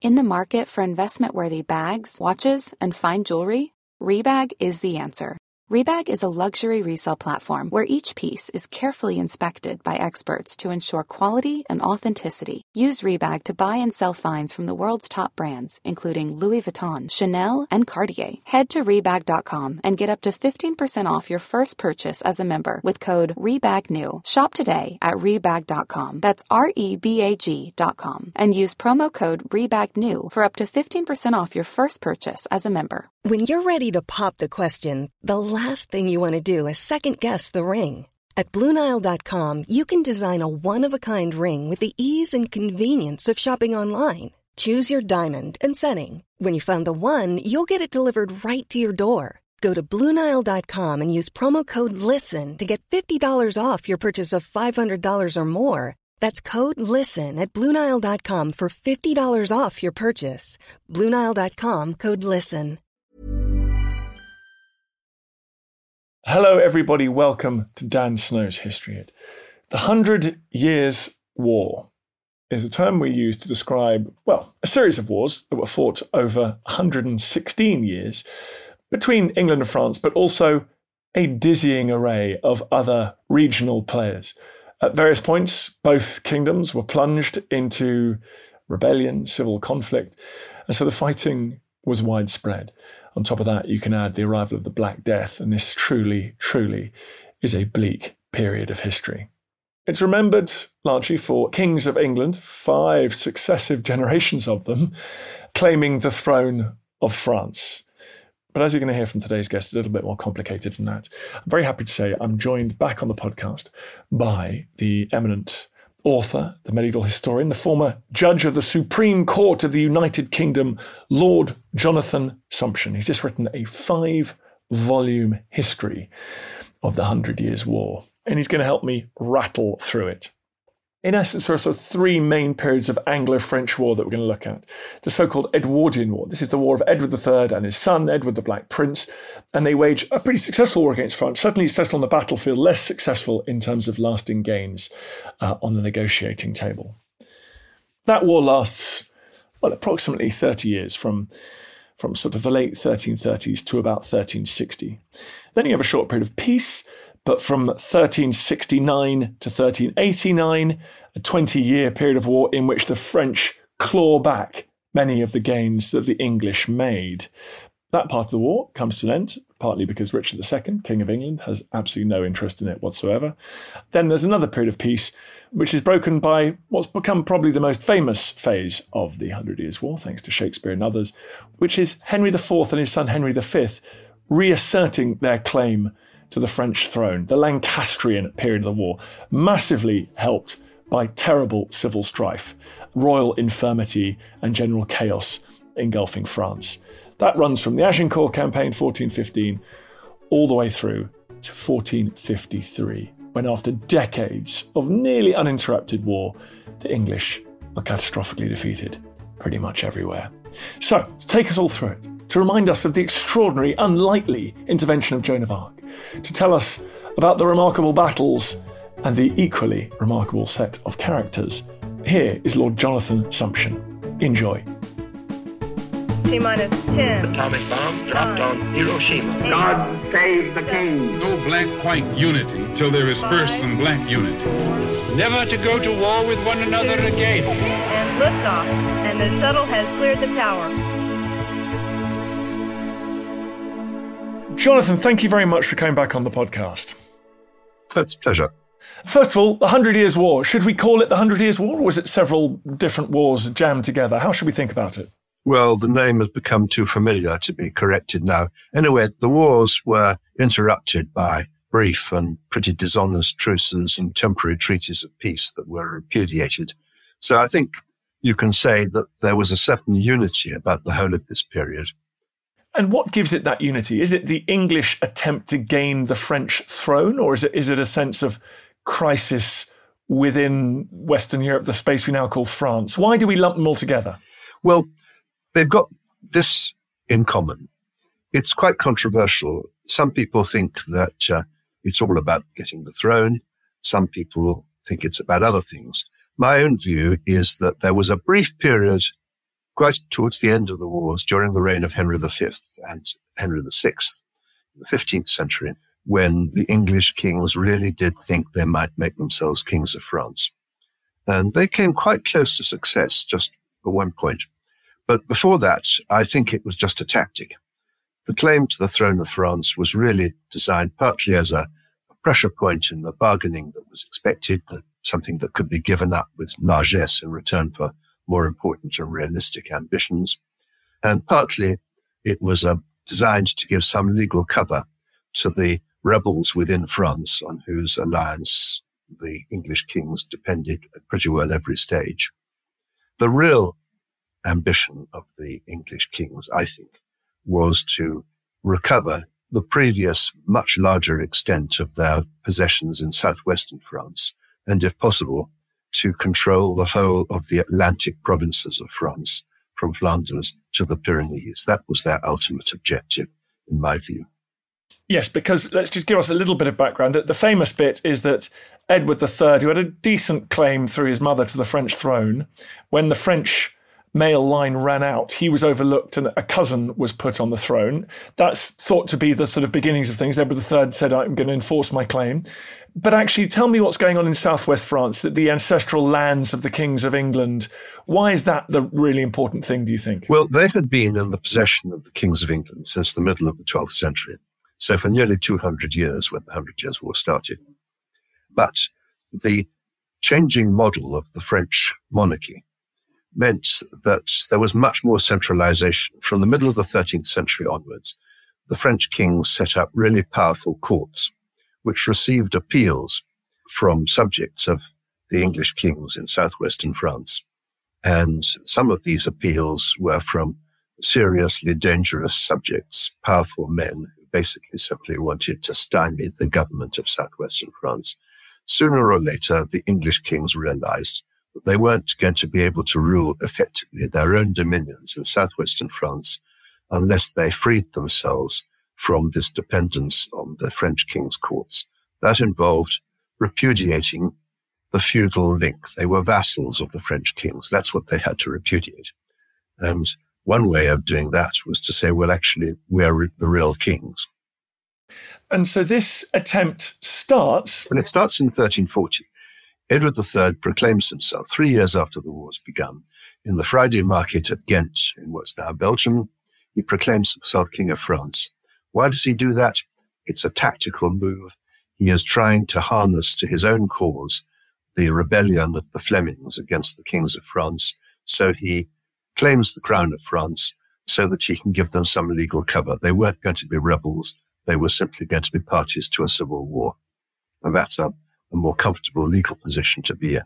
In the market for investment-worthy bags, watches, and fine jewelry, Rebag is the answer. Rebag is a luxury resale platform where each piece is carefully inspected by experts to ensure quality and authenticity. Use Rebag to buy and sell finds from the world's top brands, including Louis Vuitton, Chanel, and Cartier. Head to Rebag.com and get up to 15% off your first purchase as a member with code REBAGNEW. Shop today at Rebag.com. That's REBAG.com. And use promo code REBAGNEW for up to 15% off your first purchase as a member. When you're ready to pop the question, the last thing you want to do is second-guess the ring. At BlueNile.com, you can design a one-of-a-kind ring with the ease and convenience of shopping online. Choose your diamond and setting. When you find the one, you'll get it delivered right to your door. Go to BlueNile.com and use promo code LISTEN to get $50 off your purchase of $500 or more. That's code LISTEN at BlueNile.com for $50 off your purchase. BlueNile.com, code LISTEN. Hello, everybody. Welcome to Dan Snow's History Hit. The 100 Years' War is a term we use to describe, well, a series of wars that were fought over 116 years between England and France, but also a dizzying array of other regional players. At various points, both kingdoms were plunged into rebellion, civil conflict, and so the fighting was widespread. On top of that, you can add the arrival of the Black Death, and this truly, truly is a bleak period of history. It's remembered largely for kings of England, 5 successive generations of them, claiming the throne of France. But as you're going to hear from today's guest, it's a little bit more complicated than that. I'm very happy to say I'm joined back on the podcast by the eminent author, the medieval historian, the former judge of the Supreme Court of the United Kingdom, Lord Jonathan Sumption. He's just written a 5-volume history of the 100 Years' War, and he's going to help me rattle through it. In essence, there are sort of 3 main periods of Anglo-French war that we're going to look at. The so-called Edwardian War. This is the war of Edward III and his son, Edward the Black Prince, and they wage a pretty successful war against France, certainly successful on the battlefield, less successful in terms of lasting gains on the negotiating table. That war lasts, well, approximately 30 years, from sort of the late 1330s to about 1360. Then you have a short period of peace, but from 1369 to 1389, a 20-year period of war in which the French claw back many of the gains that the English made. That part of the war comes to an end, partly because Richard II, King of England, has absolutely no interest in it whatsoever. Then there's another period of peace, which is broken by what's become probably the most famous phase of the 100 Years' War, thanks to Shakespeare and others, which is Henry IV and his son Henry V reasserting their claim to the French throne, the Lancastrian period of the war, massively helped by terrible civil strife, royal infirmity, and general chaos engulfing France. That runs from the Agincourt campaign, 1415, all the way through to 1453, when after decades of nearly uninterrupted war, the English are catastrophically defeated pretty much everywhere. So, to take us all through it, to remind us of the extraordinary, unlikely intervention of Joan of Arc, to tell us about the remarkable battles and the equally remarkable set of characters, here is Lord Jonathan Sumption. Enjoy. T-minus 10. Atomic bomb dropped on Hiroshima. God save the king. No black-white unity till there is first some black unity. Never to go to war with one another again. And liftoff, and the shuttle has cleared the tower. Jonathan, thank you very much for coming back on the podcast. That's a pleasure. First of all, the 100 Years' War. Should we call it the 100 Years' War, or was it several different wars jammed together? How should we think about it? Well, the name has become too familiar to be corrected now. Anyway, the wars were interrupted by brief and pretty dishonest truces and temporary treaties of peace that were repudiated. So I think you can say that there was a certain unity about the whole of this period. And what gives it that unity? Is it the English attempt to gain the French throne, or is it a sense of crisis within Western Europe, the space we now call France? Why do we lump them all together? Well, they've got this in common. It's quite controversial. Some people think that it's all about getting the throne. Some people think it's about other things. My own view is that there was a brief period quite towards the end of the wars, during the reign of Henry V and Henry VI, in the 15th century, when the English kings really did think they might make themselves kings of France. And they came quite close to success just at one point. But before that, I think it was just a tactic. The claim to the throne of France was really designed partly as a pressure point in the bargaining that was expected, something that could be given up with largesse in return for more important and realistic ambitions. And partly it was designed to give some legal cover to the rebels within France on whose alliance the English kings depended at pretty well every stage. The real ambition of the English kings, I think, was to recover the previous much larger extent of their possessions in southwestern France, and if possible, to control the whole of the Atlantic provinces of France, from Flanders to the Pyrenees. That was their ultimate objective, in my view. Yes, because let's just give us a little bit of background. The famous bit is that Edward III, who had a decent claim through his mother to the French throne, when the French male line ran out, he was overlooked and a cousin was put on the throne. That's thought to be the sort of beginnings of things. Edward III said, I'm going to enforce my claim. But actually, tell me what's going on in southwest France, the ancestral lands of the kings of England. Why is that the really important thing, do you think? Well, they had been in the possession of the kings of England since the middle of the 12th century. So for nearly 200 years, when the 100 Years' War started. But the changing model of the French monarchy meant that there was much more centralization. From the middle of the 13th century onwards, the French kings set up really powerful courts, which received appeals from subjects of the English kings in southwestern France. And some of these appeals were from seriously dangerous subjects, powerful men who basically simply wanted to stymie the government of southwestern France. Sooner or later, the English kings realized that they weren't going to be able to rule effectively their own dominions in southwestern France unless they freed themselves from this dependence on the French king's courts. That involved repudiating the feudal link. They were vassals of the French kings. That's what they had to repudiate. And one way of doing that was to say, well, actually, we're the real kings. And so this attempt starts... When it starts in 1340, Edward III proclaims himself, 3 years after the war's begun, in the Friday market at Ghent, in what's now Belgium. He proclaims himself King of France. Why does he do that? It's a tactical move. He is trying to harness to his own cause the rebellion of the Flemings against the kings of France. So he claims the crown of France so that he can give them some legal cover. They weren't going to be rebels. They were simply going to be parties to a civil war. And that's a more comfortable legal position to be in.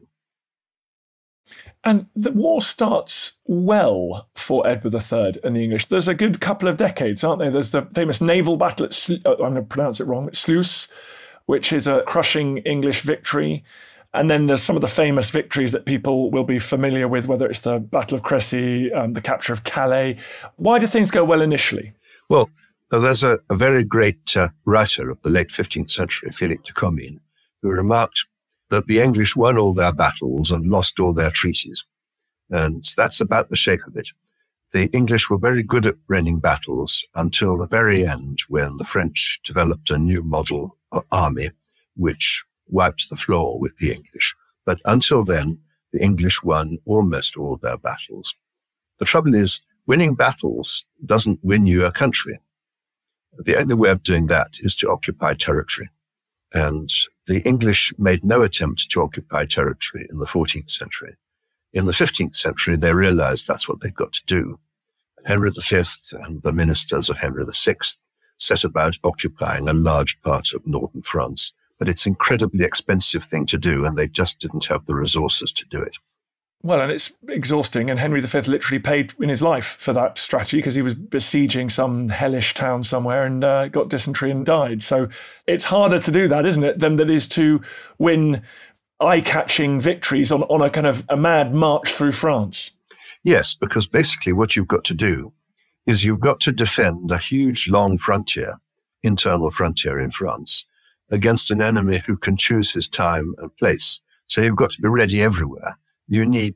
And the war starts well for Edward III and the English. There's a good couple of decades, aren't there? There's the famous naval battle at, I'm going to pronounce it wrong, Sluis, which is a crushing English victory. And then there's some of the famous victories that people will be familiar with, whether it's the Battle of Crécy, the capture of Calais. Why do things go well initially? Well, there's a very great writer of the late 15th century, Philippe de Comines, who remarked that the English won all their battles and lost all their treaties. And that's about the shape of it. The English were very good at winning battles until the very end, when the French developed a new model of army, which wiped the floor with the English. But until then, the English won almost all their battles. The trouble is, winning battles doesn't win you a country. The only way of doing that is to occupy territory. And the English made no attempt to occupy territory in the 14th century. In the 15th century, they realized that's what they've got to do. Henry V and the ministers of Henry VI set about occupying a large part of northern France. But it's an incredibly expensive thing to do, and they just didn't have the resources to do it. Well, and it's exhausting, and Henry V literally paid in his life for that strategy because he was besieging some hellish town somewhere and got dysentery and died. So it's harder to do that, isn't it, than it is to win eye-catching victories on a kind of a mad march through France. Yes, because basically what you've got to do is you've got to defend a huge, long frontier, internal frontier in France, against an enemy who can choose his time and place. So you've got to be ready everywhere. You need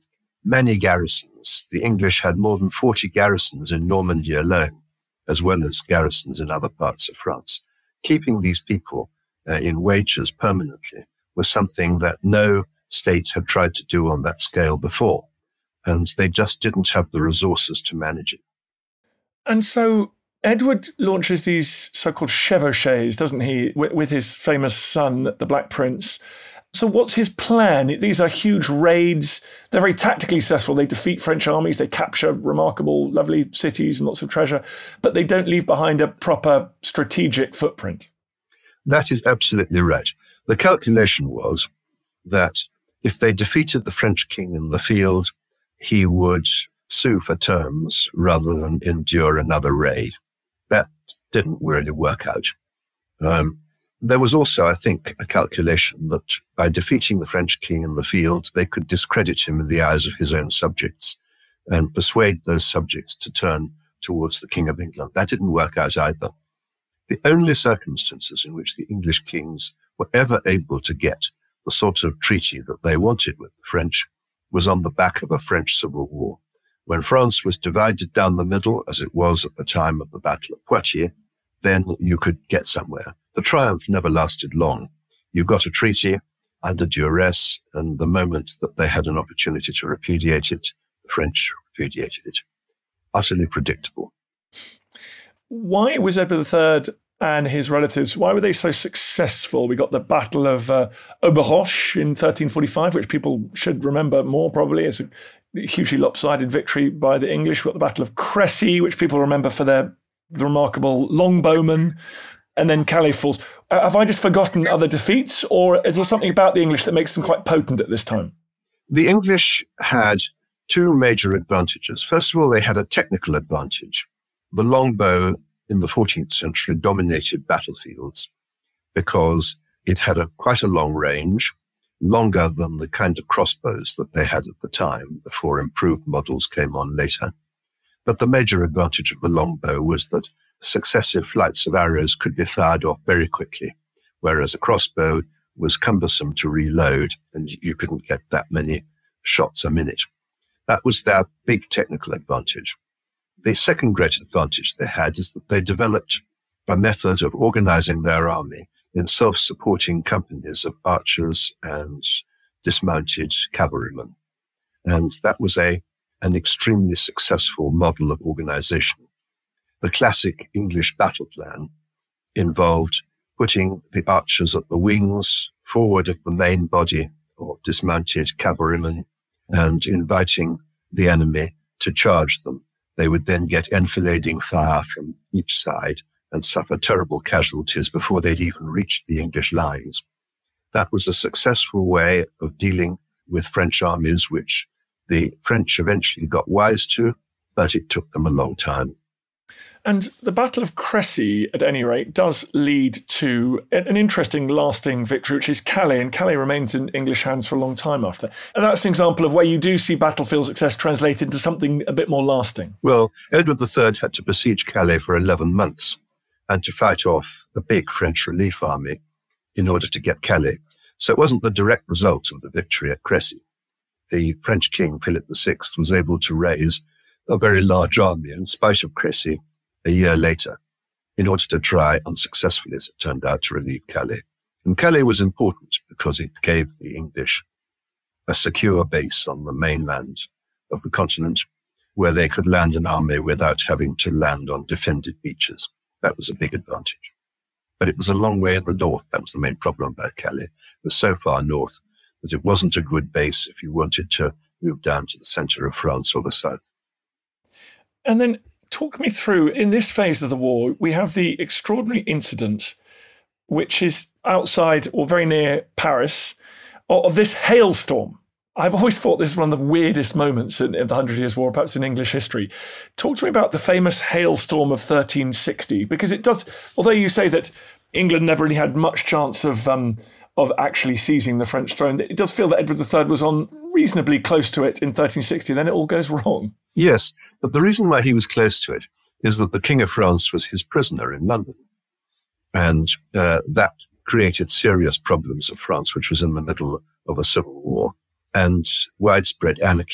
many garrisons. The English had more than 40 garrisons in Normandy alone, as well as garrisons in other parts of France. Keeping these people in wages permanently was something that no state had tried to do on that scale before, and they just didn't have the resources to manage it. And so Edward launches these so-called chevauchés, doesn't he, with his famous son, the Black Prince. So what's his plan? These are huge raids. They're very tactically successful. They defeat French armies. They capture remarkable, lovely cities and lots of treasure, but they don't leave behind a proper strategic footprint. That is absolutely right. The calculation was that if they defeated the French king in the field, he would sue for terms rather than endure another raid. That didn't really work out. There was also, I think, a calculation that by defeating the French king in the field, they could discredit him in the eyes of his own subjects and persuade those subjects to turn towards the King of England. That didn't work out either. The only circumstances in which the English kings were ever able to get the sort of treaty that they wanted with the French was on the back of a French civil war. When France was divided down the middle, as it was at the time of the Battle of Poitiers, then you could get somewhere. The triumph never lasted long. You got a treaty under duress, and the moment that they had an opportunity to repudiate it, the French repudiated it. Utterly predictable. Why was Edward III and his relatives, why were they so successful? We got the Battle of Auberoche in 1345, which people should remember more probably as a hugely lopsided victory by the English. We got the Battle of Crécy, which people remember for the remarkable longbowmen. And then Calais falls. Have I just forgotten other defeats, or is there something about the English that makes them quite potent at this time? The English had two major advantages. First of all, they had a technical advantage. The longbow in the 14th century dominated battlefields because it had quite a long range, longer than the kind of crossbows that they had at the time before improved models came on later. But the major advantage of the longbow was that successive flights of arrows could be fired off very quickly, whereas a crossbow was cumbersome to reload and you couldn't get that many shots a minute. That was their big technical advantage. The second great advantage they had is that they developed a method of organizing their army in self-supporting companies of archers and dismounted cavalrymen. And that was an extremely successful model of organization. The classic English battle plan involved putting the archers at the wings forward of the main body of dismounted cavalrymen and inviting the enemy to charge them. They would then get enfilading fire from each side and suffer terrible casualties before they'd even reached the English lines. That was a successful way of dealing with French armies, which the French eventually got wise to, but it took them a long time. And the Battle of Crécy, at any rate, does lead to an interesting, lasting victory, which is Calais. And Calais remains in English hands for a long time after. And that's an example of where you do see battlefield success translated into something a bit more lasting. Well, Edward III had to besiege Calais for 11 months and to fight off a big French relief army in order to get Calais. So it wasn't the direct result of the victory at Crécy. The French king, Philip VI, was able to raise a very large army in spite of Crécy a year later, in order to try, unsuccessfully as it turned out, to relieve Calais. And Calais was important because it gave the English a secure base on the mainland of the continent where they could land an army without having to land on defended beaches. That was a big advantage. But it was a long way in the north. That was the main problem about Calais. It was so far north that it wasn't a good base if you wanted to move down to the center of France or the south. And then talk me through, in this phase of the war, we have the extraordinary incident, which is outside or very near Paris, of this hailstorm. I've always thought this is one of the weirdest moments in the 100 Years' War, perhaps in English history. Talk to me about the famous hailstorm of 1360, because it does, although you say that England never really had much chance of actually seizing the French throne, it does feel that Edward III was on reasonably close to it in 1360, then it all goes wrong. Yes, but the reason why he was close to it is that the King of France was his prisoner in London. And that created serious problems of France, which was in the middle of a civil war, and widespread anarchy.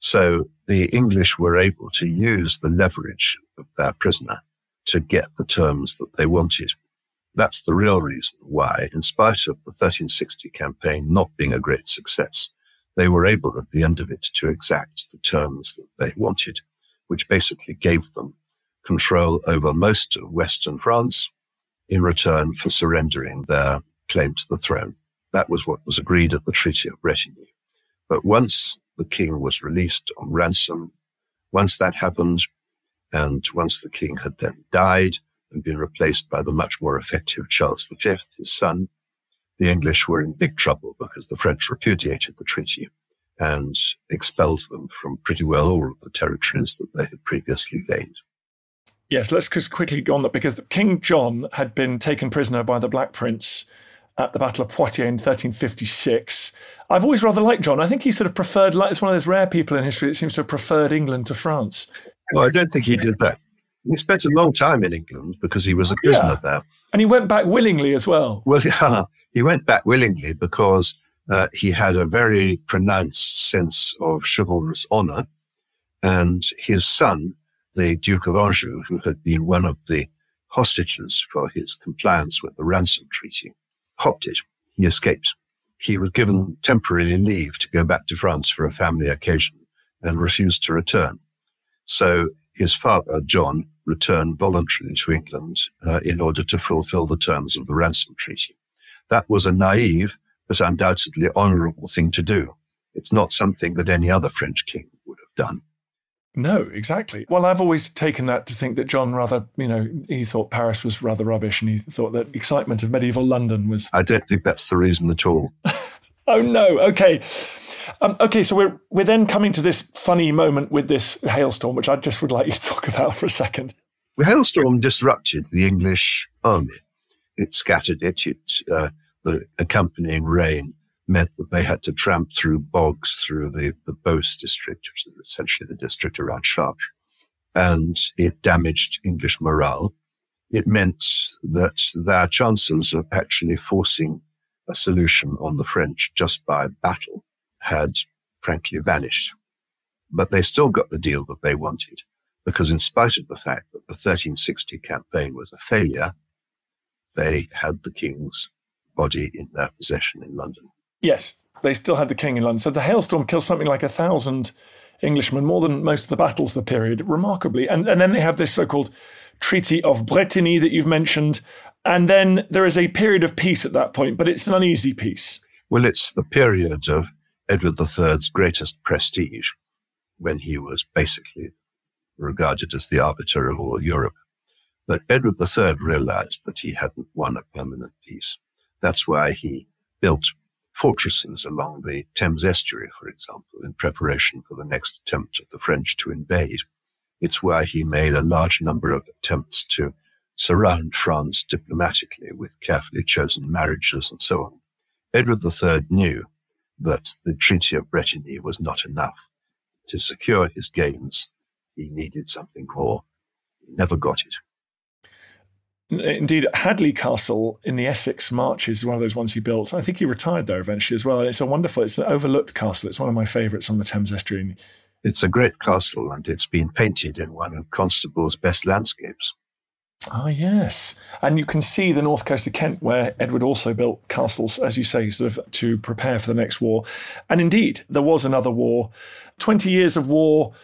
So the English were able to use the leverage of their prisoner to get the terms that they wanted. That's the real reason why, in spite of the 1360 campaign not being a great success, they were able at the end of it to exact the terms that they wanted, which basically gave them control over most of Western France in return for surrendering their claim to the throne. That was what was agreed at the Treaty of Bretigny. But once the king was released on ransom, once that happened, and once the king had then died and been replaced by the much more effective Charles V, his son, the English were in big trouble because the French repudiated the treaty and expelled them from pretty well all of the territories that they had previously gained. Yes, let's just quickly go on that, because King John had been taken prisoner by the Black Prince at the Battle of Poitiers in 1356. I've always rather liked John. I think he sort of preferred, like, it's one of those rare people in history that seems to have preferred England to France. Well, I don't think he did that. He spent a long time in England because he was a prisoner there. And he went back willingly as well. Well, yeah, he went back willingly because he had a very pronounced sense of chivalrous honour. And his son, the Duke of Anjou, who had been one of the hostages for his compliance with the ransom treaty, hopped it. He escaped. He was given temporary leave to go back to France for a family occasion and refused to return. So his father, John, returned voluntarily to England in order to fulfill the terms of the ransom treaty. That was a naive but undoubtedly honourable thing to do. It's not something that any other French king would have done. No, exactly. Well, I've always taken that to think that John rather, he thought Paris was rather rubbish, and he thought that excitement of medieval London was... I don't think that's the reason at all. Oh, no. Okay. So we're then coming to this funny moment with this hailstorm, which I just would like you to talk about for a second. The hailstorm disrupted the English army. It scattered it. The accompanying rain meant that they had to tramp through bogs through the Beauce district, which is essentially the district around Chartres, and it damaged English morale. It meant that their chances of actually forcing a solution on the French just by battle had frankly vanished. But they still got the deal that they wanted, because in spite of the fact that the 1360 campaign was a failure, they had the king's body in their possession in London. Yes, they still had the king in London. So the hailstorm killed something like 1,000 Englishmen, more than most of the battles of the period, remarkably. And then they have this so-called Treaty of Bretigny that you've mentioned. And then there is a period of peace at that point, but it's an uneasy peace. Well, it's the period of Edward III's greatest prestige, when he was basically regarded as the arbiter of all Europe. But Edward III realized that he hadn't won a permanent peace. That's why he built fortresses along the Thames estuary, for example, in preparation for the next attempt of the French to invade. It's why he made a large number of attempts to surround France diplomatically with carefully chosen marriages and so on. Edward III knew that the Treaty of Bretigny was not enough. To secure his gains, he needed something more. He never got it. Indeed, Hadley Castle in the Essex Marches is one of those ones he built. I think he retired there eventually as well. And it's an overlooked castle. It's one of my favourites on the Thames estuary. It's a great castle, and it's been painted in one of Constable's best landscapes. Ah, yes. And you can see the north coast of Kent, where Edward also built castles, as you say, sort of to prepare for the next war. And indeed, there was another war, 20 years of war,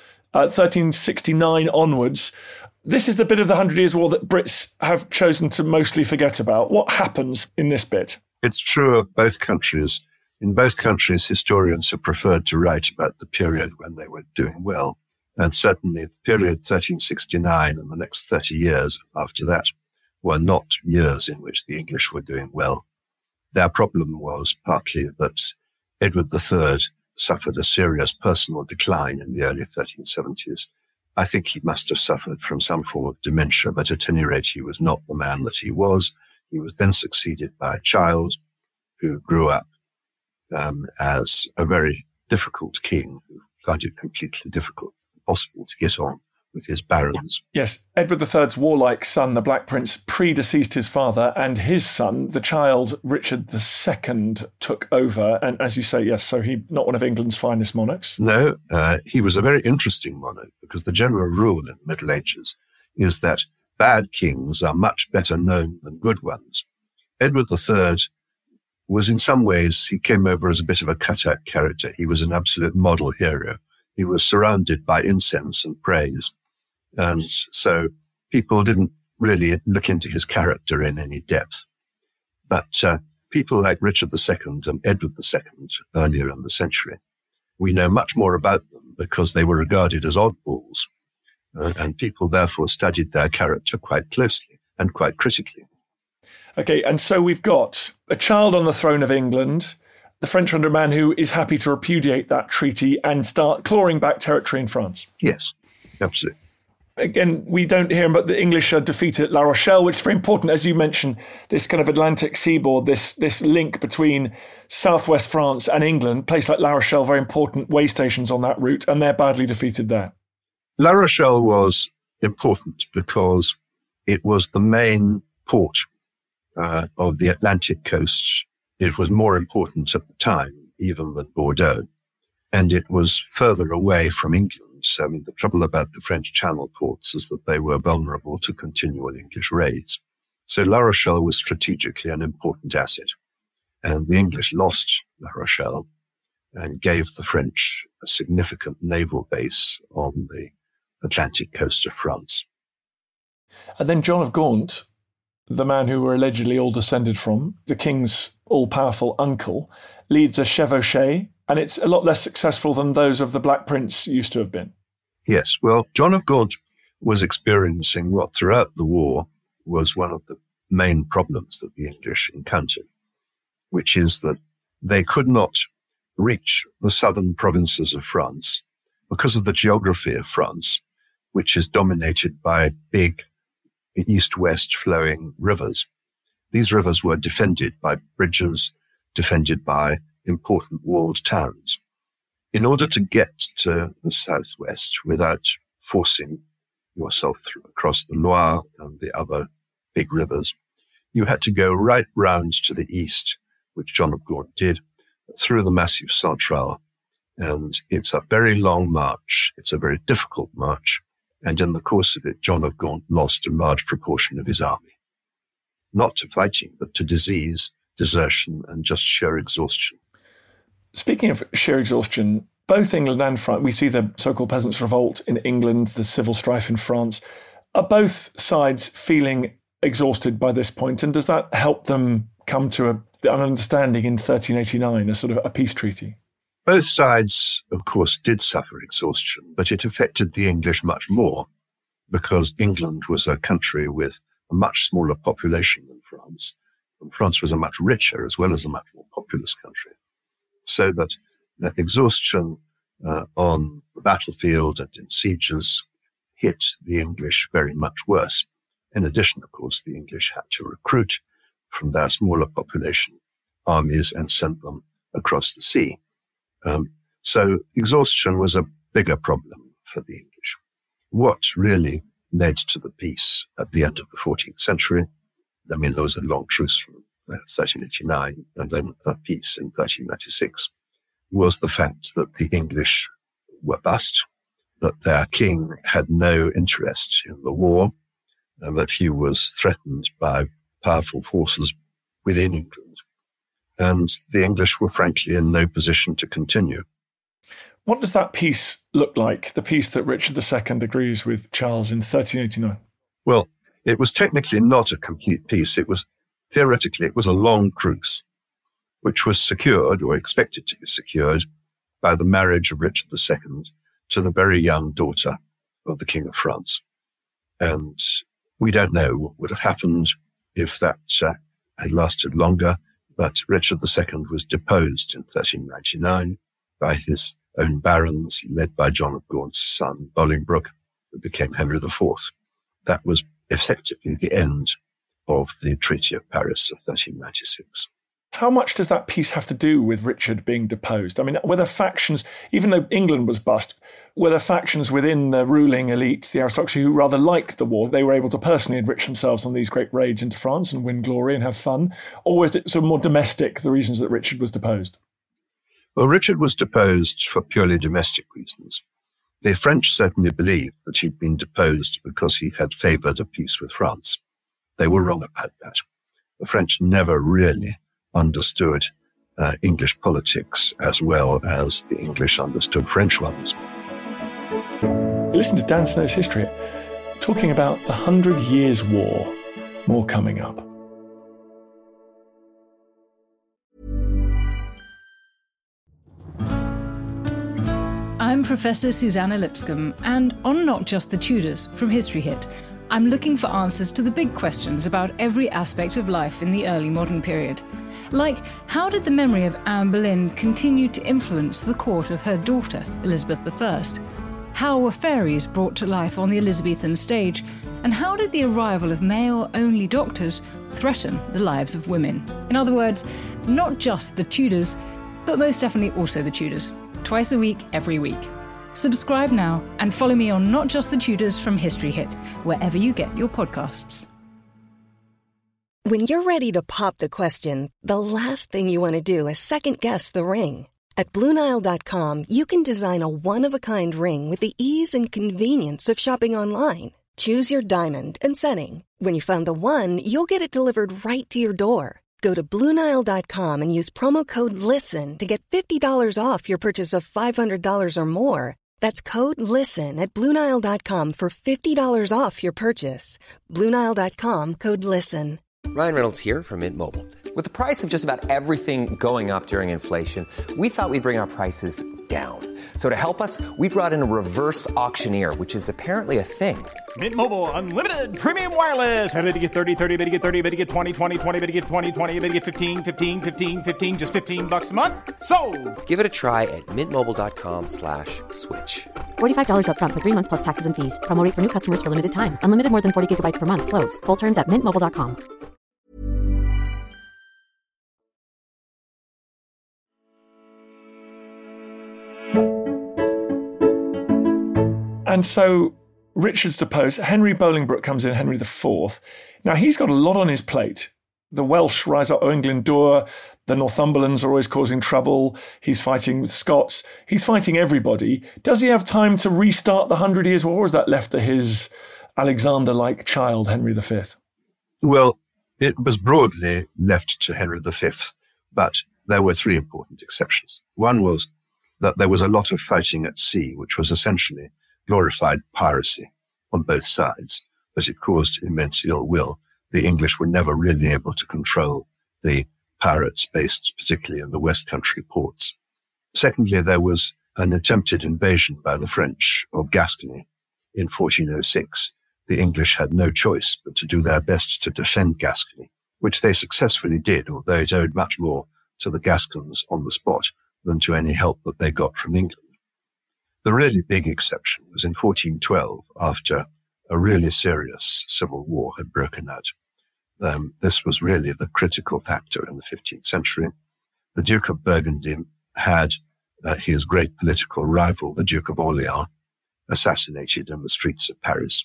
1369 onwards. This is the bit of the 100 Years' War that Brits have chosen to mostly forget about. What happens in this bit? It's true of both countries. In both countries, historians have preferred to write about the period when they were doing well. And certainly the period 1369 and the next 30 years after that were not years in which the English were doing well. Their problem was partly that Edward III suffered a serious personal decline in the early 1370s. I think he must have suffered from some form of dementia, but at any rate, he was not the man that he was. He was then succeeded by a child who grew up as a very difficult king who found it completely difficult, impossible to get on with his barons. Yes, Edward III's warlike son, the Black Prince, predeceased his father, and his son, the child Richard II, took over. And as you say, yes, so he not one of England's finest monarchs. No, he was a very interesting monarch, because the general rule in the Middle Ages is that bad kings are much better known than good ones. Edward III was, in some ways, he came over as a bit of a cut-out character. He was an absolute model hero. He was surrounded by incense and praise. And so people didn't really look into his character in any depth. But people like Richard II and Edward II earlier in the century, we know much more about them because they were regarded as oddballs. And people therefore studied their character quite closely and quite critically. Okay, and so we've got a child on the throne of England, the French are under a man who is happy to repudiate that treaty and start clawing back territory in France. Yes, absolutely. Again, we don't hear about the English are defeated at La Rochelle, which is very important, as you mentioned, this kind of Atlantic seaboard, this link between southwest France and England, a place like La Rochelle, very important way stations on that route, and they're badly defeated there. La Rochelle was important because it was the main port of the Atlantic coast. It was more important at the time, even than Bordeaux, and it was further away from England. So, I mean, the trouble about the French Channel ports is that they were vulnerable to continual English raids. So La Rochelle was strategically an important asset. And the English lost La Rochelle and gave the French a significant naval base on the Atlantic coast of France. And then John of Gaunt, the man who we're allegedly all descended from, the king's all-powerful uncle, leads a chevauchée, and it's a lot less successful than those of the Black Prince used to have been. Yes, well, John of Gaunt was experiencing what throughout the war was one of the main problems that the English encountered, which is that they could not reach the southern provinces of France because of the geography of France, which is dominated by big east-west flowing rivers. These rivers were defended by bridges, defended by important walled towns. In order to get to the southwest without forcing yourself across the Loire and the other big rivers, you had to go right round to the east, which John of Gaunt did, through the Massif Central. And it's a very long march. It's a very difficult march. And in the course of it, John of Gaunt lost a large proportion of his army. Not to fighting, but to disease, desertion, and just sheer exhaustion. Speaking of sheer exhaustion, both England and France, we see the so-called Peasants' Revolt in England, the civil strife in France. Are both sides feeling exhausted by this point? And does that help them come to an understanding in 1389, a sort of a peace treaty? Both sides, of course, did suffer exhaustion, but it affected the English much more because England was a country with a much smaller population than France. And France was a much richer as well as a much more populous country. So that exhaustion on the battlefield and in sieges hit the English very much worse. In addition, of course, the English had to recruit from their smaller population armies and send them across the sea. So exhaustion was a bigger problem for the English. What really led to the peace at the end of the 14th century, I mean, there was a long truce from 1389 and then a peace in 1396, was the fact that the English were bust, that their king had no interest in the war, and that he was threatened by powerful forces within England. And the English were frankly in no position to continue. What does that peace look like, the peace that Richard II agrees with Charles in 1389? Well, it was technically not a complete peace. Theoretically, it was a long truce, which was secured or expected to be secured by the marriage of Richard II to the very young daughter of the King of France. And we don't know what would have happened if that had lasted longer, but Richard II was deposed in 1399 by his own barons, led by John of Gaunt's son, Bolingbroke, who became Henry IV. That was effectively the end of the Treaty of Paris of 1396. How much does that piece have to do with Richard being deposed? I mean, were there factions, even though England was bust, were there factions within the ruling elite, the aristocracy, who rather liked the war? They were able to personally enrich themselves on these great raids into France and win glory and have fun? Or was it sort of more domestic, the reasons that Richard was deposed? Well, Richard was deposed for purely domestic reasons. The French certainly believed that he'd been deposed because he had favoured a peace with France. They were wrong about that. The French never really understood English politics as well as the English understood French ones. Listen to Dan Snow's History, talking about the 100 Years' War. More coming up. I'm Professor Susanna Lipscomb, and on Not Just the Tudors from History Hit, I'm looking for answers to the big questions about every aspect of life in the early modern period. Like, how did the memory of Anne Boleyn continue to influence the court of her daughter, Elizabeth I? How were fairies brought to life on the Elizabethan stage? And how did the arrival of male-only doctors threaten the lives of women? In other words, not just the Tudors, but most definitely also the Tudors. Twice a week, every week. Subscribe now and follow me on Not Just the Tudors from History Hit, wherever you get your podcasts. When you're ready to pop the question, the last thing you want to do is second-guess the ring. At BlueNile.com, you can design a one-of-a-kind ring with the ease and convenience of shopping online. Choose your diamond and setting. When you find the one, you'll get it delivered right to your door. Go to BlueNile.com and use promo code LISTEN to get $50 off your purchase of $500 or more. That's code LISTEN at BlueNile.com for $50 off your purchase. BlueNile.com, code LISTEN. Ryan Reynolds here from Mint Mobile. With the price of just about everything going up during inflation, we thought we'd bring our prices down. So to help us, we brought in a reverse auctioneer, which is apparently a thing. Mint Mobile Unlimited Premium Wireless. How to get 30, 30, bit to get 30, bit to get 20, 20, 20, bit to get 20, 20, bit to get 15, 15, 15, 15, just $15 a month? Sold! Give it a try at mintmobile.com/switch. $45 up front for 3 months plus taxes and fees. Promo rate for new customers for limited time. Unlimited more than 40 gigabytes per month. Slows full terms at mintmobile.com. And so Richard's deposed. Henry Bolingbroke comes in, Henry IV. Now, he's got a lot on his plate. The Welsh rise up Owain Glyndŵr. The Northumberlands are always causing trouble. He's fighting with Scots. He's fighting everybody. Does he have time to restart the 100 Years' War, or is that left to his Alexander-like child, Henry V? Well, it was broadly left to Henry V, but there were three important exceptions. One was that there was a lot of fighting at sea, which was essentially glorified piracy on both sides, but it caused immense ill will. The English were never really able to control the pirates based particularly in the West Country ports. Secondly, there was an attempted invasion by the French of Gascony in 1406. The English had no choice but to do their best to defend Gascony, which they successfully did, although it owed much more to the Gascons on the spot than to any help that they got from England. The really big exception was in 1412, after a really serious civil war had broken out. This was really the critical factor in the 15th century. The Duke of Burgundy had his great political rival, the Duke of Orleans, assassinated in the streets of Paris.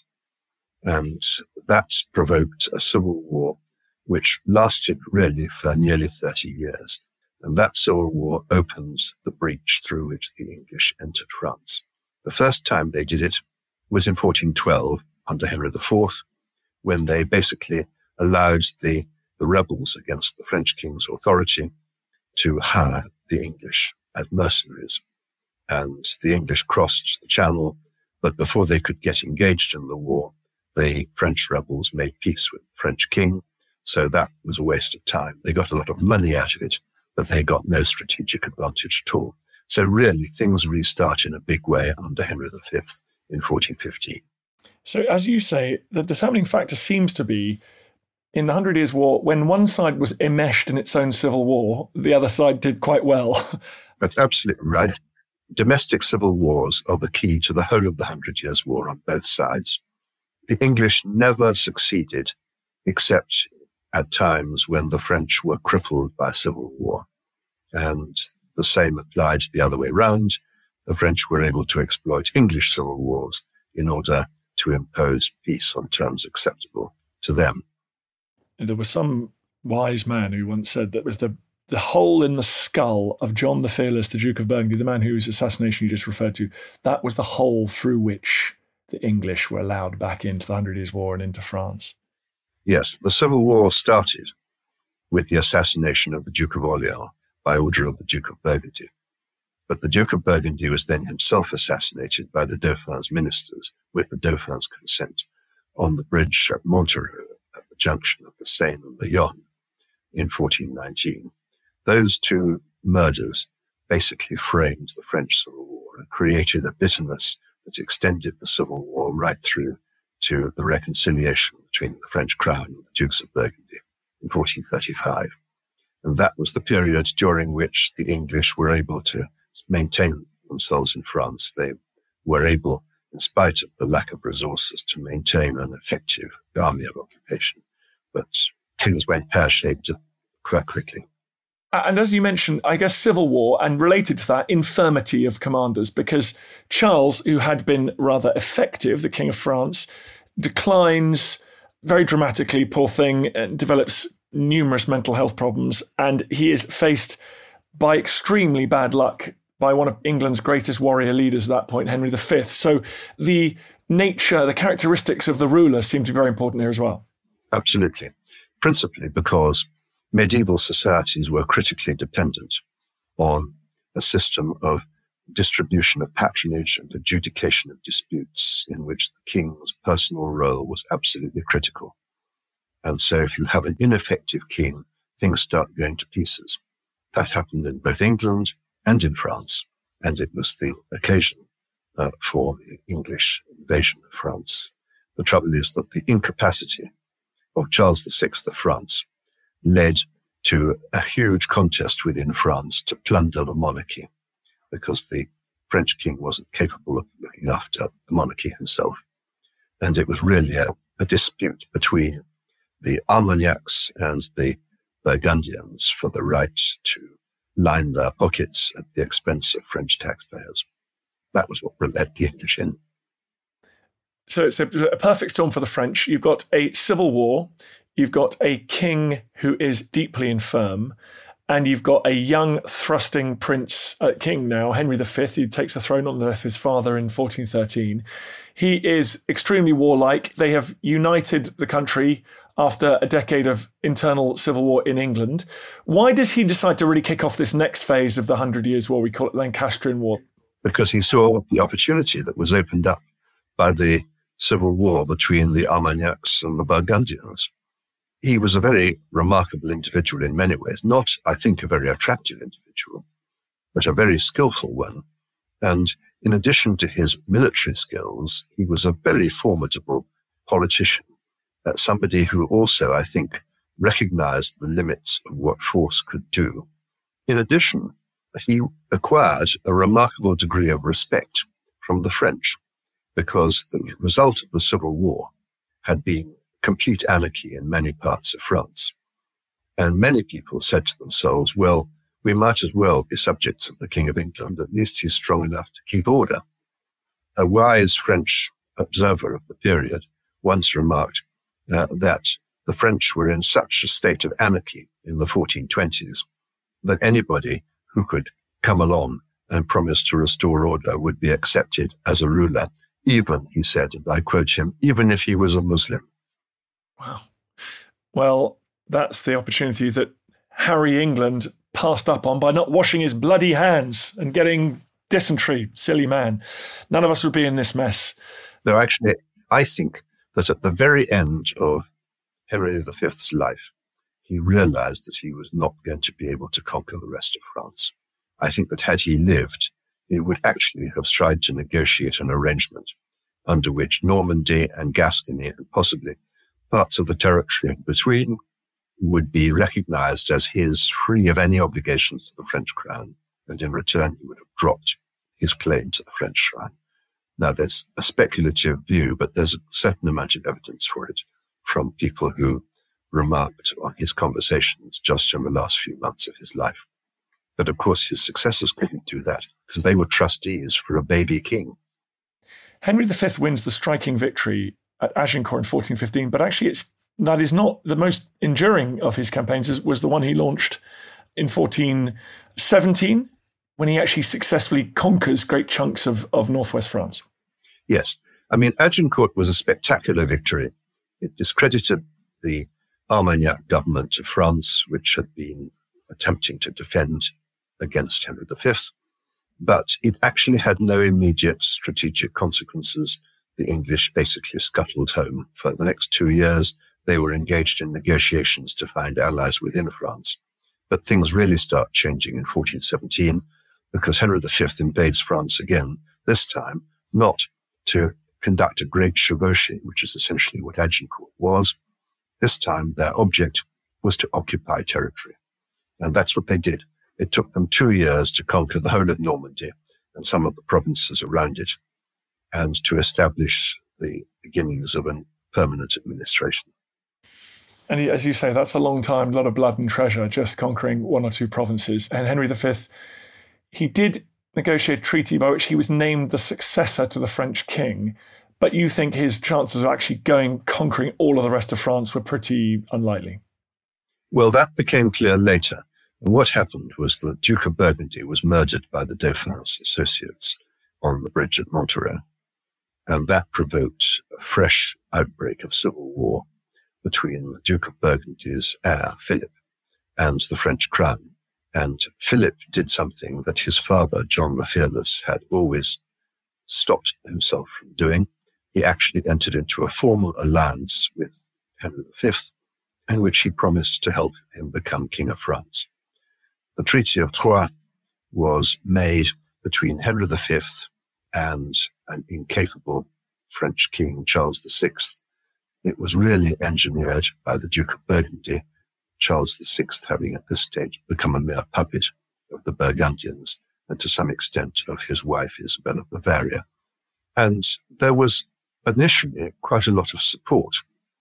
And that provoked a civil war which lasted really for nearly 30 years. And that civil war opened the breach through which the English entered France. The first time they did it was in 1412 under Henry IV, when they basically allowed the rebels against the French king's authority to hire the English as mercenaries. And the English crossed the Channel, but before they could get engaged in the war, the French rebels made peace with the French king. So that was a waste of time. They got a lot of money out of it, but they got no strategic advantage at all. So really, things restart in a big way under Henry V in 1415. So as you say, the determining factor seems to be in the 100 Years' War, when one side was enmeshed in its own civil war, the other side did quite well. That's absolutely right. Domestic civil wars are the key to the whole of the 100 Years' War on both sides. The English never succeeded, except at times when the French were crippled by civil war. And the same applied the other way round. The French were able to exploit English civil wars in order to impose peace on terms acceptable to them. There was some wise man who once said that was the hole in the skull of John the Fearless, the Duke of Burgundy, the man whose assassination you just referred to. That was the hole through which the English were allowed back into the 100 Years' War and into France. Yes, the Civil War started with the assassination of the Duke of Orleans by order of the Duke of Burgundy. But the Duke of Burgundy was then himself assassinated by the Dauphin's ministers with the Dauphin's consent on the bridge at Montereau at the junction of the Seine and the Yonne in 1419. Those two murders basically framed the French Civil War and created a bitterness that extended the Civil War right through to the reconciliation between the French crown and the Dukes of Burgundy in 1435. And that was the period during which the English were able to maintain themselves in France. They were able, in spite of the lack of resources, to maintain an effective army of occupation. But things went pear-shaped quite quickly. And as you mentioned, I guess civil war, and related to that, infirmity of commanders, because Charles, who had been rather effective, the King of France, declines very dramatically, poor thing, and develops numerous mental health problems, and he is faced by extremely bad luck by one of England's greatest warrior leaders at that point, Henry V. So the nature, the characteristics of the ruler seem to be very important here as well. Absolutely. Principally because medieval societies were critically dependent on a system of distribution of patronage and adjudication of disputes in which the king's personal role was absolutely critical. And so if you have an ineffective king, things start going to pieces. That happened in both England and in France, and it was the occasion for the English invasion of France. The trouble is that the incapacity of Charles VI of France led to a huge contest within France to plunder the monarchy, because the French king wasn't capable of looking after the monarchy himself. And it was really a dispute between the Armagnacs and the Burgundians for the right to line their pockets at the expense of French taxpayers. That was what let the English in. So it's a perfect storm for the French. You've got a civil war, you've got a king who is deeply infirm, and you've got a young, thrusting king now, Henry V, who takes the throne on the death of his father in 1413. He is extremely warlike. They have united the country after a decade of internal civil war in England. Why does he decide to really kick off this next phase of the 100 Years' War? We call it the Lancastrian War. Because he saw the opportunity that was opened up by the civil war between the Armagnacs and the Burgundians. He was a very remarkable individual in many ways, not, I think, a very attractive individual, but a very skillful one. And in addition to his military skills, he was a very formidable politician, somebody who also, I think, recognized the limits of what force could do. In addition, he acquired a remarkable degree of respect from the French, because the result of the Civil War had been complete anarchy in many parts of France. And many people said to themselves, well, we might as well be subjects of the King of England. At least he's strong enough to keep order. A wise French observer of the period once remarked that the French were in such a state of anarchy in the 1420s that anybody who could come along and promise to restore order would be accepted as a ruler, even, he said, and I quote him, even if he was a Muslim. Wow. Well, that's the opportunity that Harry England passed up on by not washing his bloody hands and getting dysentery. Silly man. None of us would be in this mess. No, actually, I think that at the very end of Henry V's life, he realized that he was not going to be able to conquer the rest of France. I think that had he lived, he would actually have tried to negotiate an arrangement under which Normandy and Gascony and possibly parts of the territory in between would be recognized as his, free of any obligations to the French crown, and in return he would have dropped his claim to the French shrine. Now, there's a speculative view, but there's a certain amount of evidence for it from people who remarked on his conversations just in the last few months of his life. But of course, his successors couldn't do that because they were trustees for a baby king. Henry V wins the striking victory at Agincourt in 1415, but actually that is not the most enduring of his campaigns. Was the one he launched in 1417, when he actually successfully conquers great chunks of northwest France. Yes. I mean, Agincourt was a spectacular victory. It discredited the Armagnac government of France, which had been attempting to defend against Henry V, but it actually had no immediate strategic consequences. The English basically scuttled home. For the next 2 years, they were engaged in negotiations to find allies within France. But things really start changing in 1417 because Henry V invades France again, this time not to conduct a great chevauchée, which is essentially what Agincourt was. This time their object was to occupy territory. And that's what they did. It took them 2 years to conquer the whole of Normandy and some of the provinces around it, and to establish the beginnings of a permanent administration. And as you say, that's a long time, a lot of blood and treasure, just conquering 1 or 2 provinces. And Henry V, he did negotiate a treaty by which he was named the successor to the French king. But you think his chances of actually conquering all of the rest of France were pretty unlikely? Well, that became clear later. And what happened was the Duke of Burgundy was murdered by the Dauphin's associates on the bridge at Montereau. And that provoked a fresh outbreak of civil war between the Duke of Burgundy's heir, Philip, and the French crown. And Philip did something that his father, John the Fearless, had always stopped himself from doing. He actually entered into a formal alliance with Henry V, in which he promised to help him become King of France. The Treaty of Troyes was made between Henry V and an incapable French king, Charles VI. It was really engineered by the Duke of Burgundy, Charles VI having at this stage become a mere puppet of the Burgundians and to some extent of his wife, Isabel of Bavaria. And there was initially quite a lot of support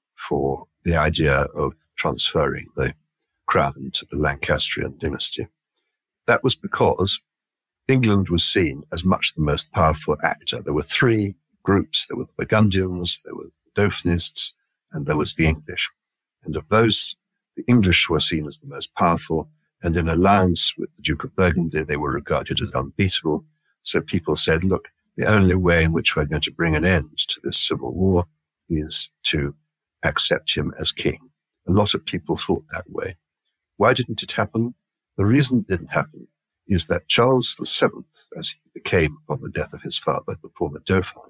for the idea of transferring the crown to the Lancastrian dynasty. That was because England was seen as much the most powerful actor. There were 3 groups. There were the Burgundians, there were the Dauphinists, and there was the English. And of those, the English were seen as the most powerful, and in alliance with the Duke of Burgundy, they were regarded as unbeatable. So people said, look, the only way in which we're going to bring an end to this civil war is to accept him as king. A lot of people thought that way. Why didn't it happen? The reason it didn't happen is that Charles VII, as he became upon the death of his father, the former Dauphin,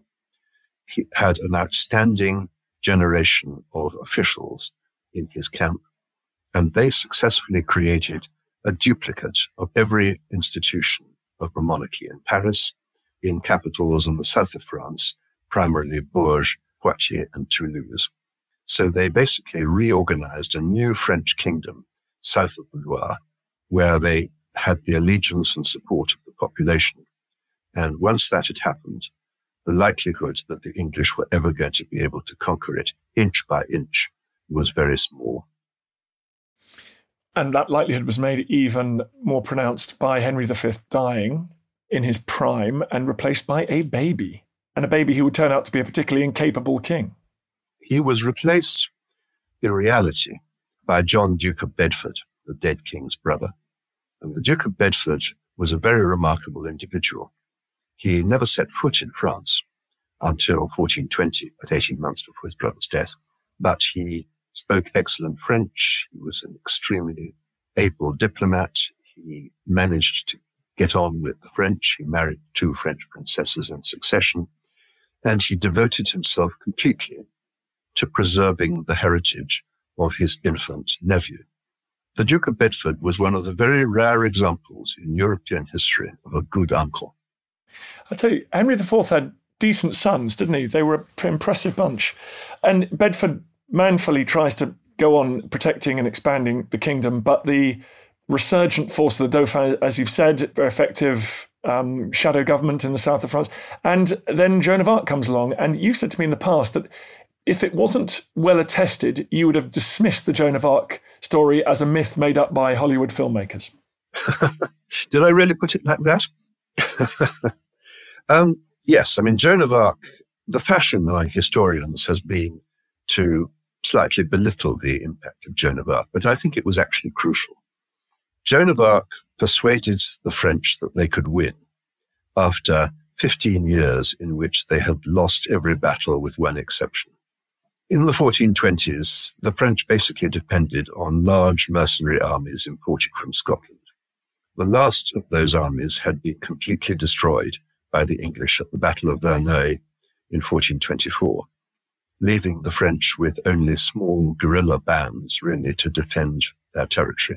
he had an outstanding generation of officials in his camp, and they successfully created a duplicate of every institution of the monarchy in Paris, in capitals in the south of France, primarily Bourges, Poitiers, and Toulouse. So they basically reorganized a new French kingdom south of the Loire, where they had the allegiance and support of the population. And once that had happened, the likelihood that the English were ever going to be able to conquer it inch by inch was very small. And that likelihood was made even more pronounced by Henry V dying in his prime and replaced by a baby, and a baby who would turn out to be a particularly incapable king. He was replaced, in reality, by John, Duke of Bedford, the dead king's brother. And the Duke of Bedford was a very remarkable individual. He never set foot in France until 1420, at 18 months before his brother's death. But he spoke excellent French. He was an extremely able diplomat. He managed to get on with the French. He married 2 French princesses in succession. And he devoted himself completely to preserving the heritage of his infant nephew. The Duke of Bedford was one of the very rare examples in European history of a good uncle. I tell you, Henry IV had decent sons, didn't he? They were an impressive bunch. And Bedford manfully tries to go on protecting and expanding the kingdom, but the resurgent force of the Dauphin, as you've said, very effective shadow government in the south of France. And then Joan of Arc comes along, and you've said to me in the past that if it wasn't well attested, you would have dismissed the Joan of Arc story as a myth made up by Hollywood filmmakers. Did I really put it like that? Yes, I mean, Joan of Arc, the fashion among historians has been to slightly belittle the impact of Joan of Arc, but I think it was actually crucial. Joan of Arc persuaded the French that they could win after 15 years in which they had lost every battle with one exception. In the 1420s, the French basically depended on large mercenary armies imported from Scotland. The last of those armies had been completely destroyed by the English at the Battle of Verneuil in 1424, leaving the French with only small guerrilla bands really to defend their territory.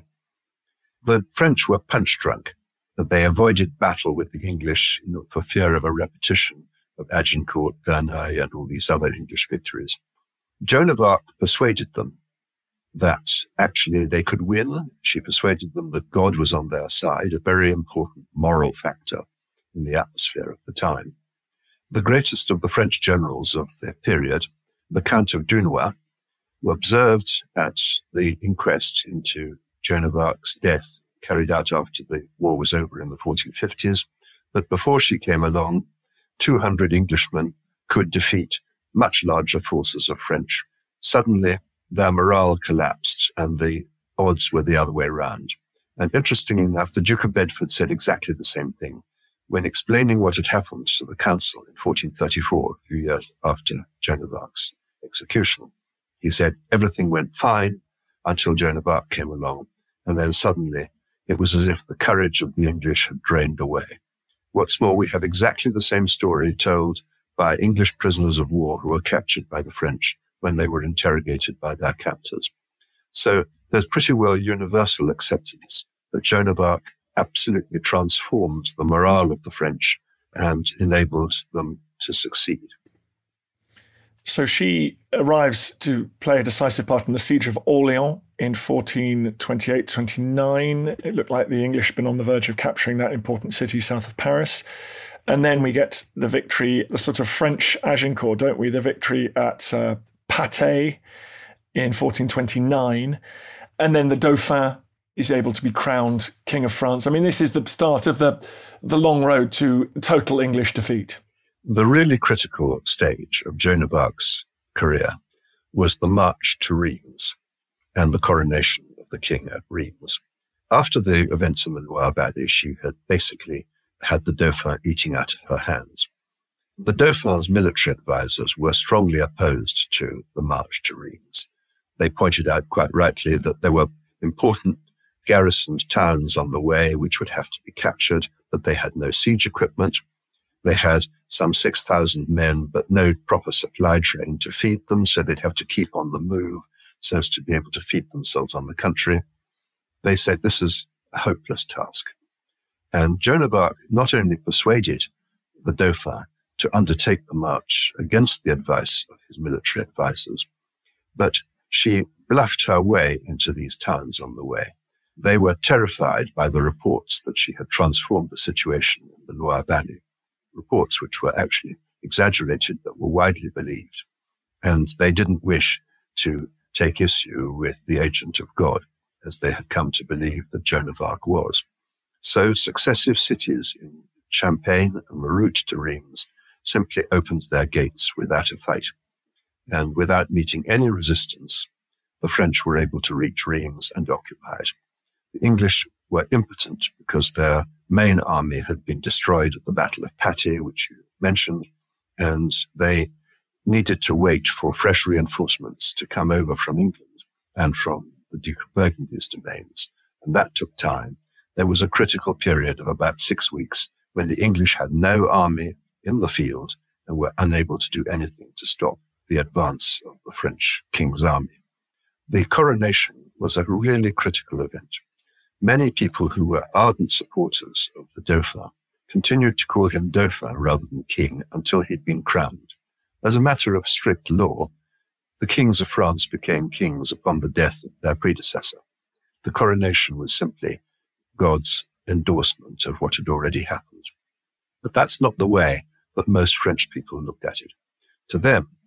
The French were punch-drunk, that they avoided battle with the English for fear of a repetition of Agincourt, Verneuil, and all these other English victories. Joan of Arc persuaded them that actually they could win. She persuaded them that God was on their side, a very important moral factor in the atmosphere of the time. The greatest of the French generals of the period, the Count of Dunois, were observed at the inquest into Joan of Arc's death carried out after the war was over in the 1450s, that before she came along, 200 Englishmen could defeat much larger forces of French. Suddenly, their morale collapsed and the odds were the other way around. And interestingly enough, the Duke of Bedford said exactly the same thing when explaining what had happened to the council in 1434, a few years after Joan of Arc's execution. He said everything went fine until Joan of Arc came along, and then suddenly it was as if the courage of the English had drained away. What's more, we have exactly the same story told by English prisoners of war who were captured by the French when they were interrogated by their captors. So there's pretty well universal acceptance that Joan of Arc absolutely transformed the morale of the French and enabled them to succeed. So she arrives to play a decisive part in the Siege of Orleans in 1428-29. It looked like the English had been on the verge of capturing that important city south of Paris. And then we get the victory, the sort of French Agincourt, don't we? The victory at Patay in 1429. And then the Dauphin is able to be crowned King of France. I mean, this is the start of the long road to total English defeat. The really critical stage of Joan of Arc's career was the march to Rheims and the coronation of the king at Rheims. After the events in the Loire Valley, she had basically had the Dauphin eating out of her hands. The Dauphin's military advisors were strongly opposed to the march to Rheims. They pointed out quite rightly that there were important garrisoned towns on the way which would have to be captured, that they had no siege equipment. They had some 6,000 men, but no proper supply train to feed them, so they'd have to keep on the move so as to be able to feed themselves on the country. They said this is a hopeless task. And Joan of Arc not only persuaded the Dauphin to undertake the march against the advice of his military advisors, but she bluffed her way into these towns on the way. They were terrified by the reports that she had transformed the situation in the Loire Valley, reports which were actually exaggerated but were widely believed. And they didn't wish to take issue with the agent of God, as they had come to believe that Joan of Arc was. So successive cities in Champagne and the route to Rheims simply opened their gates without a fight. And without meeting any resistance, the French were able to reach Rheims and occupy it. The English were impotent because their main army had been destroyed at the Battle of Patay, which you mentioned, and they needed to wait for fresh reinforcements to come over from England and from the Duke of Burgundy's domains. And that took time. There was a critical period of about 6 weeks when the English had no army in the field and were unable to do anything to stop the advance of the French king's army. The coronation was a really critical event. Many people who were ardent supporters of the Dauphin continued to call him Dauphin rather than king until he'd been crowned. As a matter of strict law, the kings of France became kings upon the death of their predecessor. The coronation was simply God's endorsement of what had already happened. But that's not the way that most French people looked at it. To them,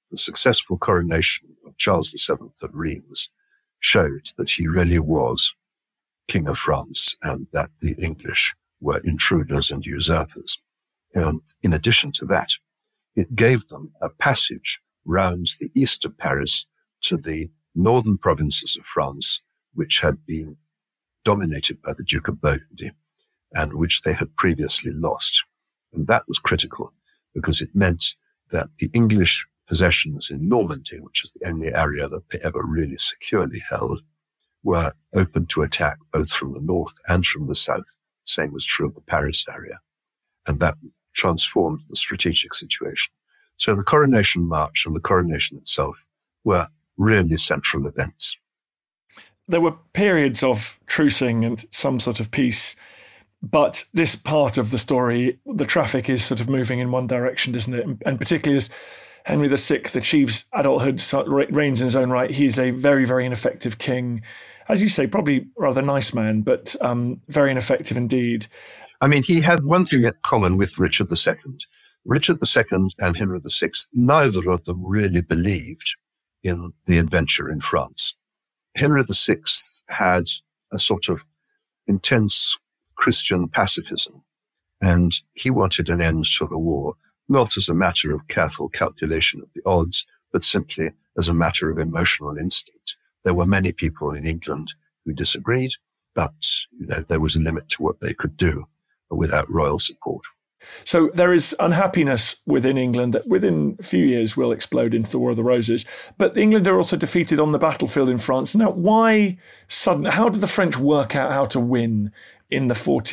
the successful coronation of Charles VII at Rheims showed that he really was King of France and that the English were intruders and usurpers. And in addition to that, it gave them a passage round the east of Paris to the northern provinces of France, which had been dominated by the Duke of Burgundy and which they had previously lost. And that was critical because it meant that the English possessions in Normandy, which is the only area that they ever really securely held, were open to attack both from the north and from the south. Same was true of the Paris area. And that transformed the strategic situation. So the coronation march and the coronation itself were really central events. There were periods of trucing and some sort of peace, but this part of the story, the traffic is sort of moving in one direction, isn't it? And particularly as Henry VI achieves adulthood, reigns in his own right, he is a very, very ineffective king. As you say, probably rather nice man, but very ineffective indeed. I mean, he had one thing in common with Richard II. Richard II and Henry VI, neither of them really believed in the adventure in France. Henry VI had a sort of intense Christian pacifism, and he wanted an end to the war, not as a matter of careful calculation of the odds, but simply as a matter of emotional instinct. There were many people in England who disagreed, but there was a limit to what they could do without royal support. So there is unhappiness within England that within a few years will explode into the War of the Roses. But England are also defeated on the battlefield in France. Now, how did the French work out how to win in the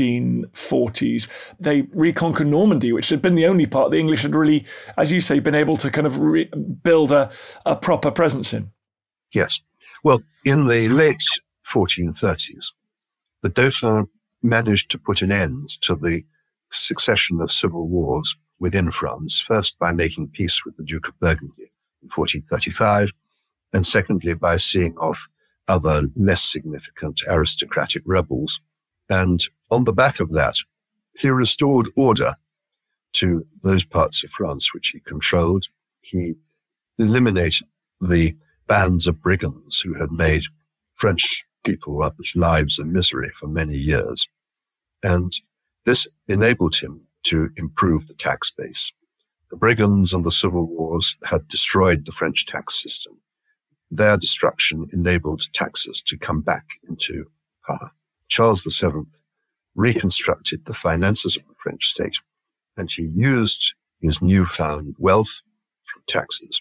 1440s? They reconquered Normandy, which had been the only part the English had really, as you say, been able to kind of build a proper presence in. Yes. Well, in the late 1430s, the Dauphin managed to put an end to the succession of civil wars within France, first by making peace with the Duke of Burgundy in 1435, and secondly by seeing off other less significant aristocratic rebels. And on the back of that, he restored order to those parts of France which he controlled. He eliminated the bands of brigands who had made French people lives of misery for many years. And this enabled him to improve the tax base. The brigands and the civil wars had destroyed the French tax system. Their destruction enabled taxes to come back into power. Charles VII reconstructed the finances of the French state, and he used his newfound wealth from taxes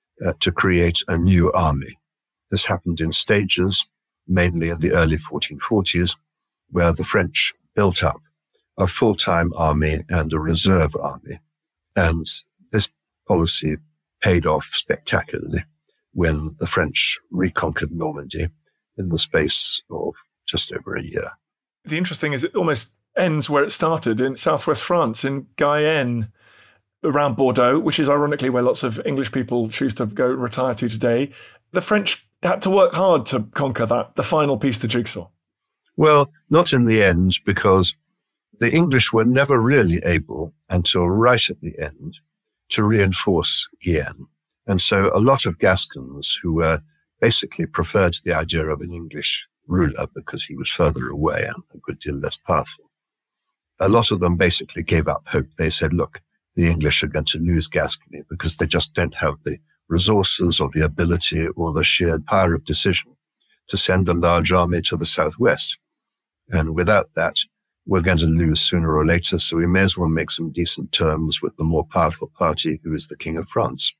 to create a new army. This happened in stages, mainly in the early 1440s, where the French built up a full-time army and a reserve army. And this policy paid off spectacularly when the French reconquered Normandy in the space of just over a year. The interesting is it almost ends where it started, in southwest France, in Guyenne, around Bordeaux, which is ironically where lots of English people choose to go retire to today. The French had to work hard to conquer that, the final piece of the jigsaw. Well, not in the end, because the English were never really able, until right at the end, to reinforce Guyenne. And so a lot of Gascons who were basically preferred the idea of an English ruler because he was further away and a good deal less powerful. A lot of them basically gave up hope. They said, look, the English are going to lose Gascony because they just don't have the resources or the ability or the sheer power of decision to send a large army to the southwest. And without that, we're going to lose sooner or later, so we may as well make some decent terms with the more powerful party, who is the King of France.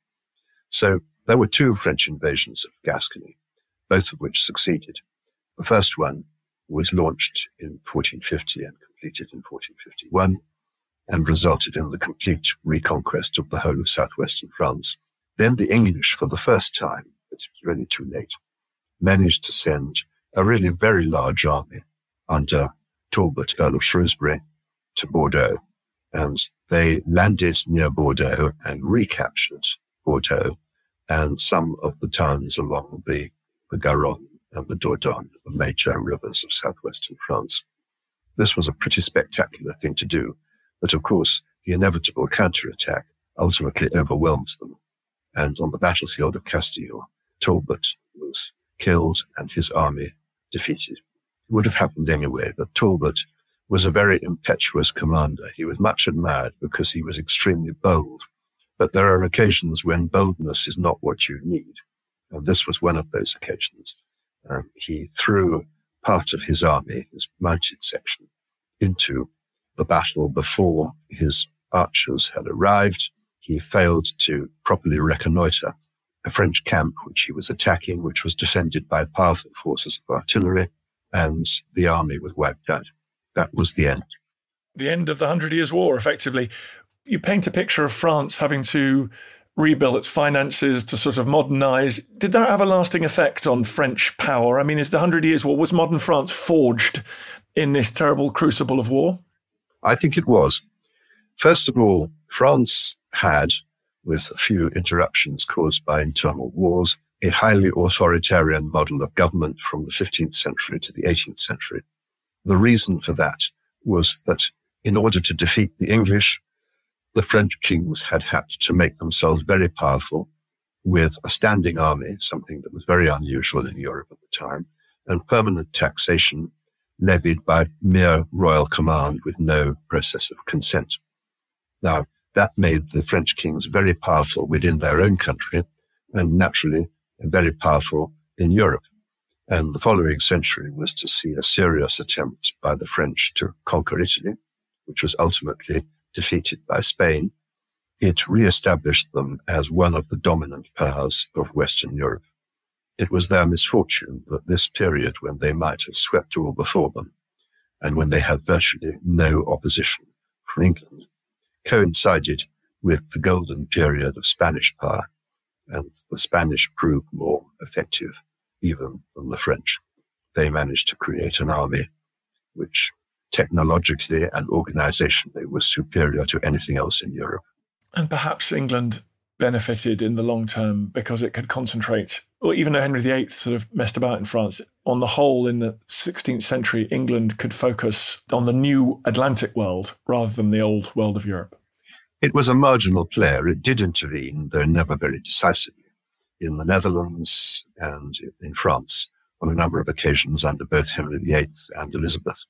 So there were two French invasions of Gascony, both of which succeeded. The first one was launched in 1450 and completed in 1451, and resulted in the complete reconquest of the whole of southwestern France. Then the English, for the first time, it's really too late, managed to send a really very large army under Talbot, Earl of Shrewsbury, to Bordeaux. And they landed near Bordeaux and recaptured Bordeaux and some of the towns along the Garonne and the Dordogne, the major rivers of southwestern France. This was a pretty spectacular thing to do, but of course, the inevitable counterattack ultimately overwhelmed them. And on the battlefield of Castile, Talbot was killed and his army defeated. It would have happened anyway, but Talbot was a very impetuous commander. He was much admired because he was extremely bold. But there are occasions when boldness is not what you need. And this was one of those occasions. He threw part of his army, his mounted section, into the battle before his archers had arrived. He failed to properly reconnoiter a French camp which he was attacking, which was defended by powerful forces of artillery, and the army was wiped out. That was the end. The end of the 100 Years' War, effectively. You paint a picture of France having to rebuild its finances to sort of modernize. Did that have a lasting effect on French power? I mean, is the 100 Years' War, was modern France forged in this terrible crucible of war? I think it was. First of all, France had, with a few interruptions caused by internal wars, a highly authoritarian model of government from the 15th century to the 18th century. The reason for that was that in order to defeat the English, the French kings had had to make themselves very powerful with a standing army, something that was very unusual in Europe at the time, and permanent taxation levied by mere royal command with no process of consent. Now, that made the French kings very powerful within their own country and naturally very powerful in Europe. And the following century was to see a serious attempt by the French to conquer Italy, which was ultimately defeated by Spain. It re-established them as one of the dominant powers of Western Europe. It was their misfortune that this period, when they might have swept all before them, and when they had virtually no opposition from England, coincided with the golden period of Spanish power, and the Spanish proved more effective even than the French. They managed to create an army which technologically and organizationally was superior to anything else in Europe. And perhaps England benefited in the long term because it could concentrate, or even though Henry VIII sort of messed about in France, on the whole in the 16th century, England could focus on the new Atlantic world rather than the old world of Europe. It was a marginal player. It did intervene, though never very decisively, in the Netherlands and in France on a number of occasions under both Henry VIII and Elizabeth.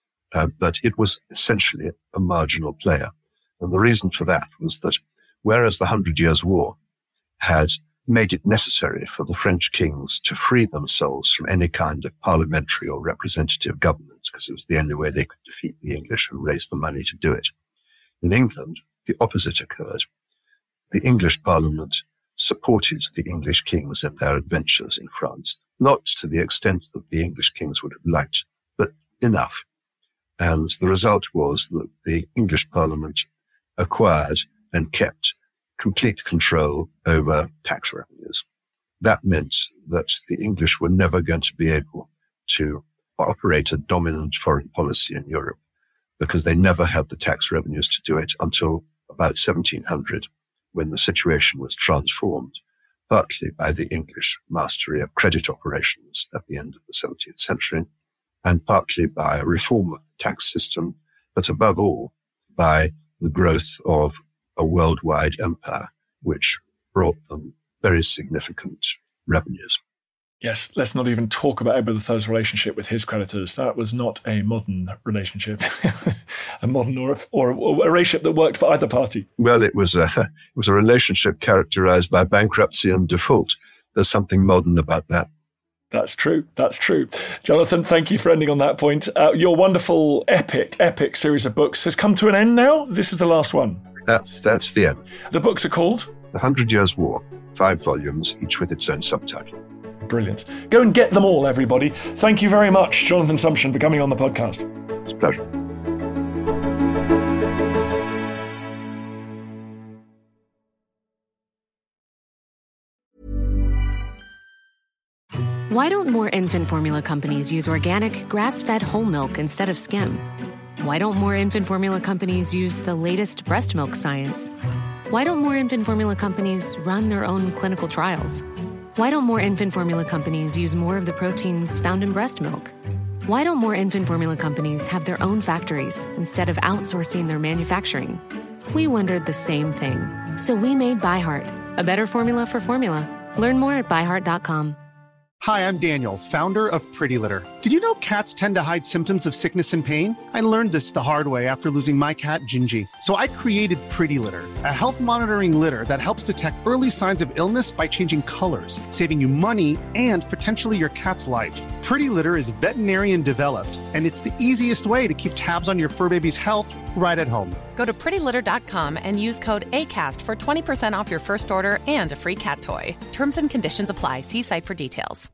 But it was essentially a marginal player. And the reason for that was that whereas the 100 Years' War had made it necessary for the French kings to free themselves from any kind of parliamentary or representative government, because it was the only way they could defeat the English and raise the money to do it, in England, the opposite occurred. The English Parliament supported the English kings in their adventures in France, not to the extent that the English kings would have liked, but enough. And the result was that the English Parliament acquired and kept complete control over tax revenues. That meant that the English were never going to be able to operate a dominant foreign policy in Europe because they never had the tax revenues to do it until about 1700, when the situation was transformed, partly by the English mastery of credit operations at the end of the 17th century, and partly by a reform of the tax system, but above all, by the growth of a worldwide empire, which brought them very significant revenues. Yes, let's not even talk about Edward III's relationship with his creditors. That was not a modern relationship, a modern or a relationship that worked for either party. Well, it was a relationship characterized by bankruptcy and default. There's something modern about that. That's true. That's true. Jonathan, thank you for ending on that point. Your wonderful, epic series of books has come to an end now. This is the last one. That's the end. The books are called? The 100 Years' War, 5 volumes, each with its own subtitle. Brilliant. Go and get them all, everybody. Thank you very much, Jonathan Sumption, for coming on the podcast. It's a pleasure. Why don't more infant formula companies use organic, grass-fed whole milk instead of skim? Why don't more infant formula companies use the latest breast milk science? Why don't more infant formula companies run their own clinical trials? Why don't more infant formula companies use more of the proteins found in breast milk? Why don't more infant formula companies have their own factories instead of outsourcing their manufacturing? We wondered the same thing. So we made ByHeart, a better formula for formula. Learn more at byheart.com. Hi, I'm Daniel, founder of Pretty Litter. Did you know cats tend to hide symptoms of sickness and pain? I learned this the hard way after losing my cat, Gingy. So I created Pretty Litter, a health monitoring litter that helps detect early signs of illness by changing colors, saving you money and potentially your cat's life. Pretty Litter is veterinarian developed, and it's the easiest way to keep tabs on your fur baby's health right at home. Go to prettylitter.com and use code ACAST for 20% off your first order and a free cat toy. Terms and conditions apply. See site for details.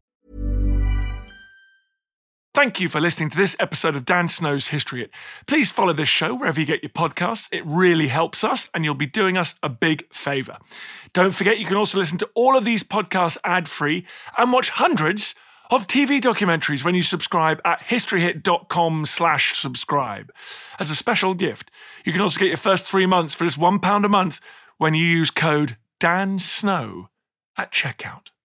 Thank you for listening to this episode of Dan Snow's History Hit. Please follow this show wherever you get your podcasts. It really helps us, and you'll be doing us a big favour. Don't forget, you can also listen to all of these podcasts ad-free and watch hundreds of TV documentaries when you subscribe at historyhit.com/subscribe. As a special gift, you can also get your first 3 months for just £1 a month when you use code DANSNOW at checkout.